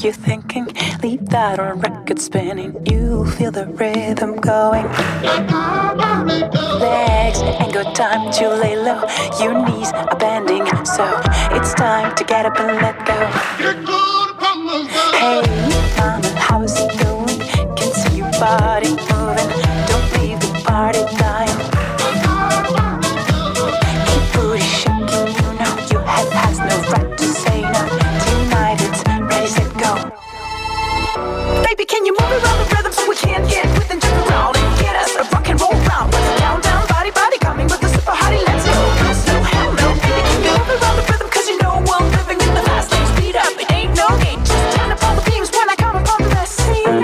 you're thinking. Leave that on record spinning. You feel the rhythm going. Legs ain't got time to lay low. Your knees are bending, so it's time to get up and let go. Hey, mama, how's it going? Can see your body moving. Don't leave the party dying. Keep booty shaking, you know your head has no right to say no. Tonight it's ready, set, go. Baby, can you move around the rhythm so we can get with and jump around and get us a rock and roll round? Let's down, down, body, body, coming with the super hottie. Let's go, go slow, hell no. Baby, can you move around the rhythm? Cause you know we're living in the fast lane. Speed up, it ain't no game. Just turn up all the beams when I come upon the scene.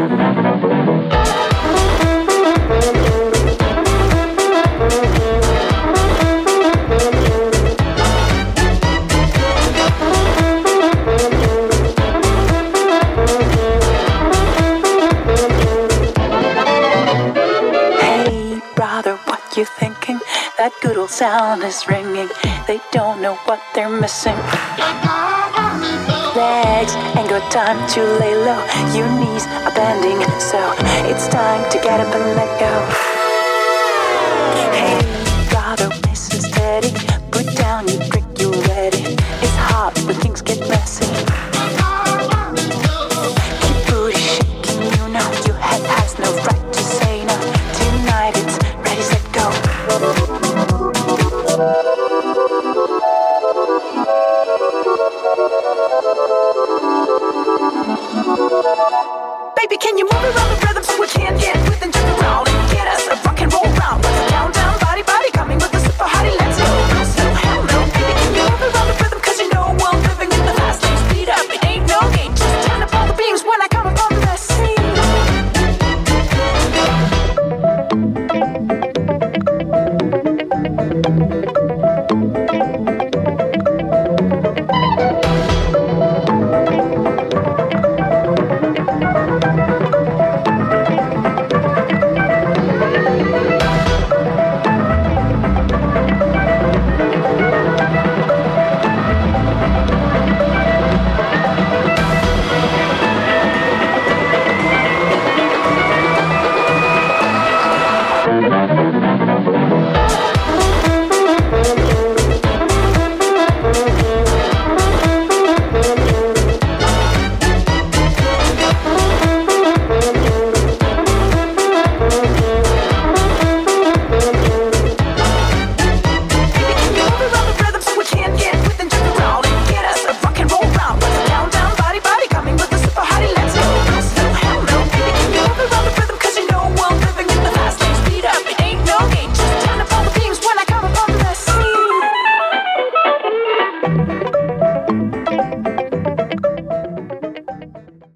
You thinking that good old sound is ringing? They don't know what they're missing. Legs ain't got time to lay low. Your knees are bending, so it's time to get up and let go. Hey, brother, listen steady. Put down your drink, you're ready. It's hot when things get messy.